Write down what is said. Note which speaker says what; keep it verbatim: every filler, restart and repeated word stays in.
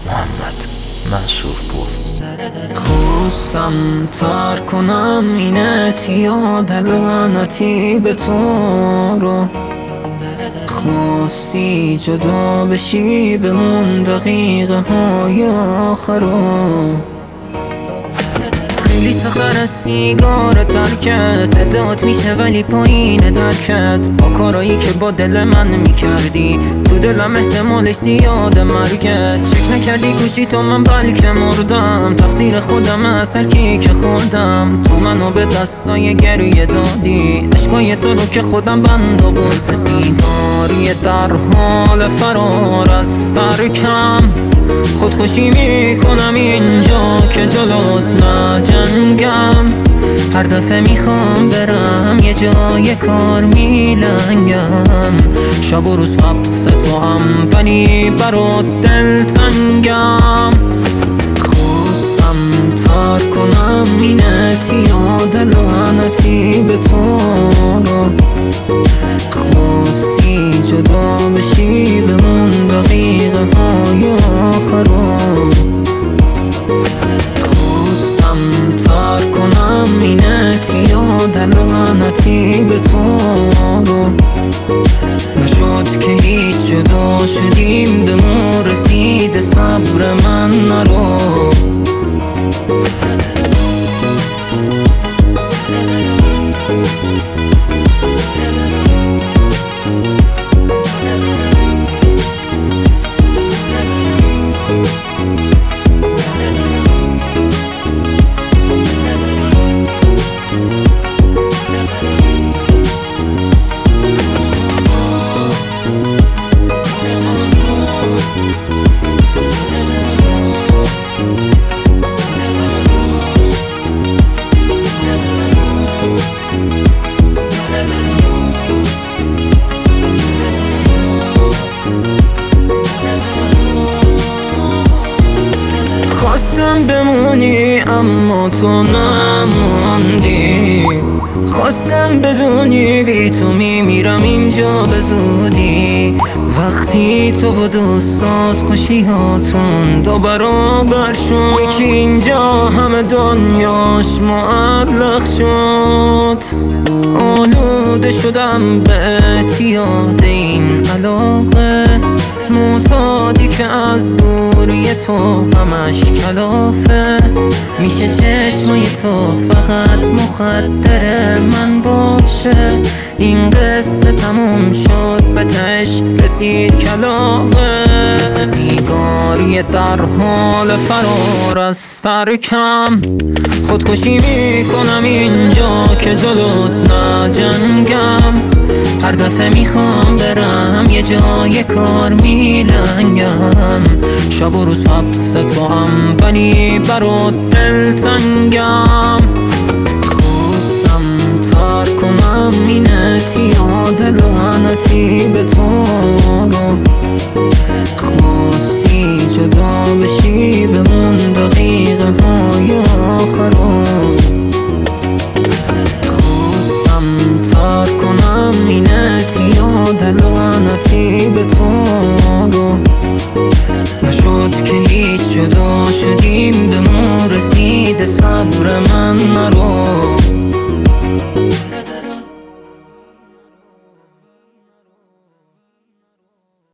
Speaker 1: محمد منصورپور. خواستم ترک کنم این اعتیاد لعنتی به تو رو، خواستی جدا بشی بمون دقیقه های آخر رو. خیلی سخت‌تر از سیگار ترکت، ادعات میشه ولی پایین درکت. با کارایی که با دل من میکردی تو دلم احتمالش زیاده مرگت. چک نکردی گوشی تو من بلکه مردم، تقصیر خودم از هر کی که خوردم. تو منو به دستای گریه دادی، عشقای تو رو که خودم بند و برس. سیگاری در حال فرار از ترکم، خودکشی میکنم اینجا که جلوت نجنگم. هر دفعه میخوام برم یه جای کار میلنگم. شب و روز حبس تو هم ولی برات دلتنگم. خواستم ترک کنم این اعتیاد لعنتی به تو رو، خواستی جدا بشی بمون دقیقه های آخر رو. خواستم ترک کنم این اعتیاد لعنتی به تو رو، نشد که هیچ جدا شدیم بمون رسید صبر من نرو. خواستم بمونی اما تو نموندی، خواستم بدونی بی تو میمیرم اینجا به زودی. وقتی تو و دوستات خوشیاتون دو برابر شد، یکی اینجا همه دنیاش معلق شد. آلوده شدم به اعتیاد این علاقه، معتادی که از دوری تو همش کلافه. میشه چشمای تو فقط مخدر من باشه، این قصه تموم شد به تهش رسید کلاغه. مثل سیگاری در حال فرار از ترکم، خودکشی میکنم اینجا که جلوت نجنگم. هر دفعه میخوام برم یه جای کار میلنگم. شب و روز حبس تو هم ولی برات دلتنگم. خواستم ترک کنم این اعتیاد لعنتی به تو رو، خواستی جدا بشی بمون دقیقه های آخر رو. خواستم ترک کنم این اعتیاد لعنتی